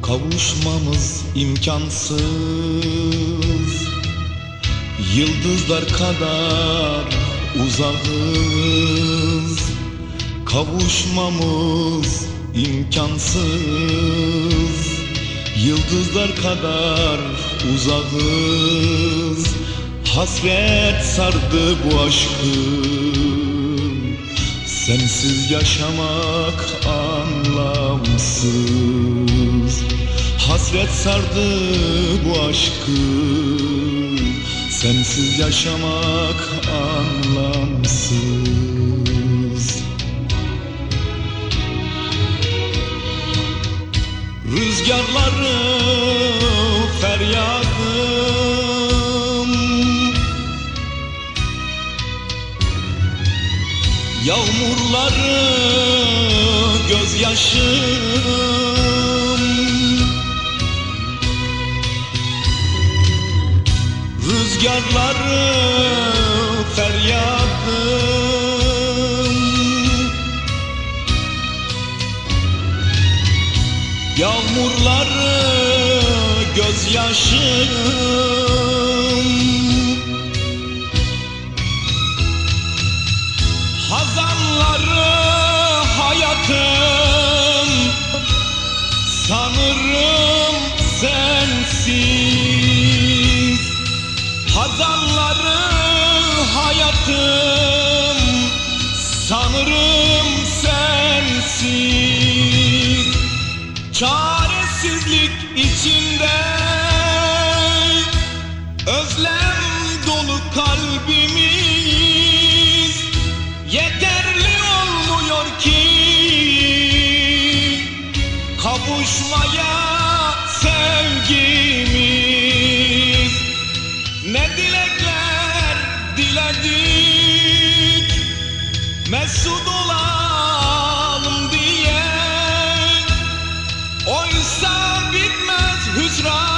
Kavuşmamız imkansız, yıldızlar kadar uzağız. Kavuşmamız imkansız, yıldızlar kadar uzağız. Hasret sardı bu aşkı, sensiz yaşamak anlamsız. Hasret sardı bu aşkı, sensiz yaşamak anlamsız. Rüzgarları feryadım, yağmurları gözyaşım. Rüzgarları feryadım, yağmurları gözyaşım. Hazanları hayatım, sanırım sensiz. Hazanları hayatım, sanırım sensiz. Çaresizlik içinde özlem dolu kalbimiz, yeterli olmuyor ki kavuşmaya sevgimiz. Ne dilekler diledik mesut olalım diye, oysa bitmez hüsran.